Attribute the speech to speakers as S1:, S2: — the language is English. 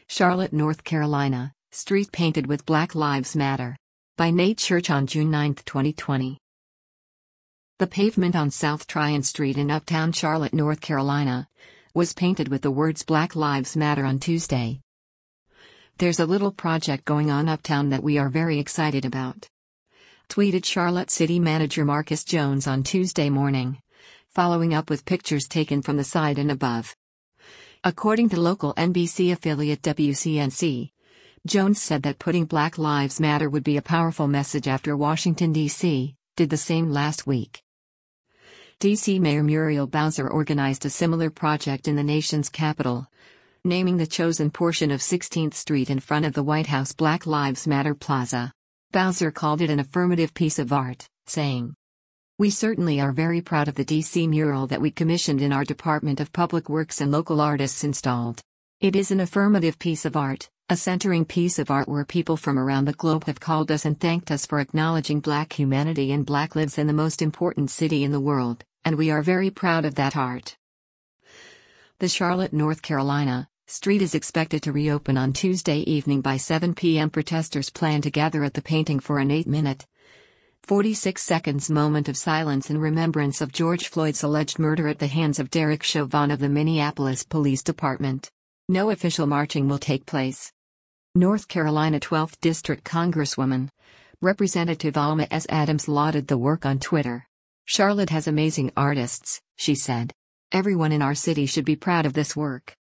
S1: Charlotte, North Carolina, street painted with Black Lives Matter. By Nate Church on June 9, 2020. The pavement on South Tryon Street in uptown Charlotte, North Carolina, was painted with the words Black Lives Matter on Tuesday. "There's a little project going on uptown that we are very excited about," tweeted Charlotte City Manager Marcus Jones on Tuesday morning, following up with pictures taken from the side and above. According to local NBC affiliate WCNC, Jones said that putting Black Lives Matter would be a powerful message after Washington, D.C., did the same last week. D.C. Mayor Muriel Bowser organized a similar project in the nation's capital, naming the chosen portion of 16th Street in front of the White House Black Lives Matter Plaza. Bowser called it an affirmative piece of art, saying, "We certainly are very proud of the D.C. mural that we commissioned in our Department of Public Works and local artists installed. It is an affirmative piece of art, a centering piece of art where people from around the globe have called us and thanked us for acknowledging Black humanity and Black lives in the most important city in the world, and we are very proud of that art." The Charlotte, North Carolina, street is expected to reopen on Tuesday evening by 7 p.m. Protesters plan to gather at the painting for an 8-minute, 46 seconds moment of silence in remembrance of George Floyd's alleged murder at the hands of Derek Chauvin of the Minneapolis Police Department. No official marching will take place. North Carolina 12th District Congresswoman, Representative Alma S. Adams lauded the work on Twitter. "Charlotte has amazing artists," she said. "Everyone in our city should be proud of this work."